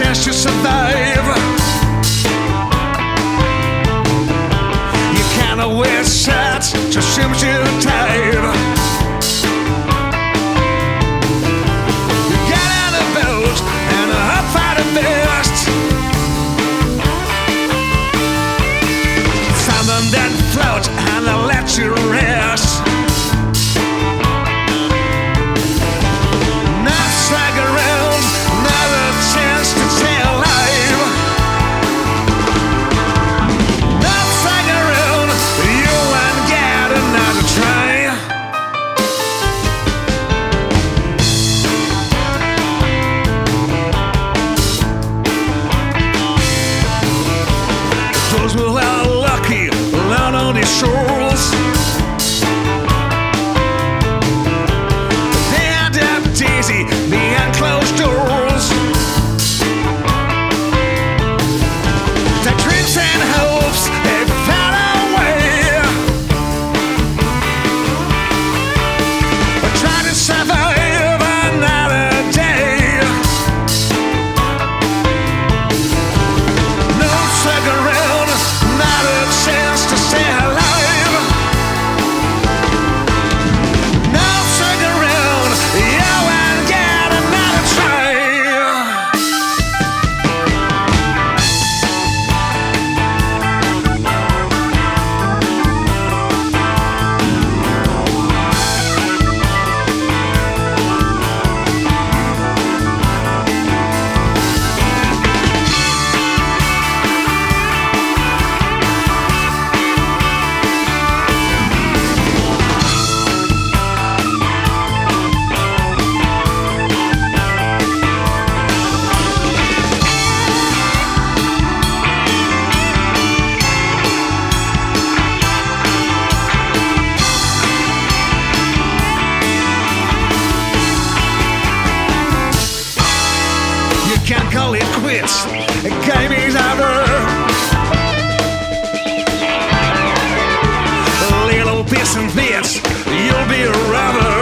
chance to survive. You can't always set to seem to dive. You get on a boat and hope for the best. Find them that float and they'll let you rest. Those who are lucky land on these shores. They end up dizzy behind closed doors. Their dreams and hopes they fell away. But try to survive another day. No second round, not a chance to stay alive. No second round, you won't get another try. Can't call it quits, the game is over. Little bits and bits, you'll be a rubber.